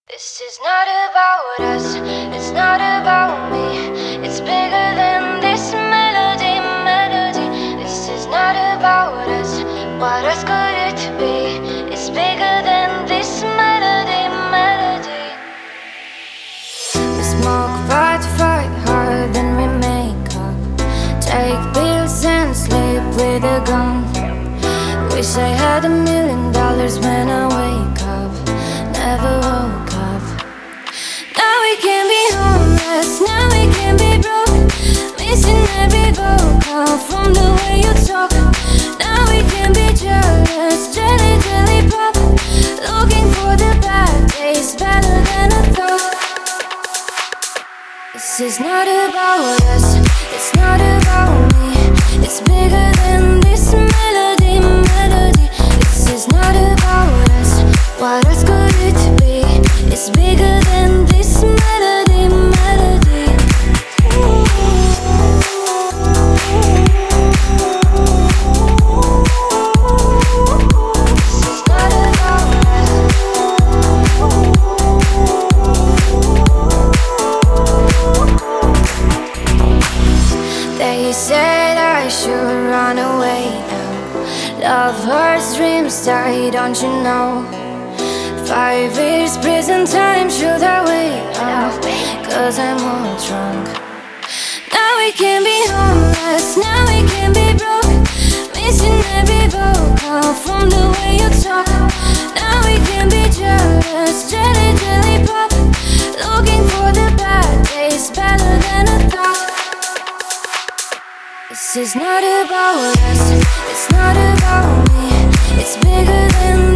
This is not about us, it's not about me. It's bigger than this melody, melody. This is not about us, what else could it be? It's bigger than this melody, melody. We smoke but fight hard, then we make up. Take pills and sleep with a gun. Wish I had $1 million when I wake up. Never woke up. Now we can be homeless, now we can be broke. Missing every vocal from the way you talk. Now we can be jealous, jelly, jelly pop. Looking for the bad days, better than I thought. This is not about us, it's not about me. It's bigger than this melody, melody. This is not about us, what else could it be? It's bigger than this melody, melody. This is not about us. They said I should run away now. Love hurts, dreams die, don't you know? 5 years prison time, should I wait up? Cause I'm all drunk. Now we can be homeless, now we can be broke. Missing every vocal from the way you talk. Now we can be jealous, jelly, jelly pop. Looking for the bad days, better than I thought. This is not about us, it's not about me. It's bigger than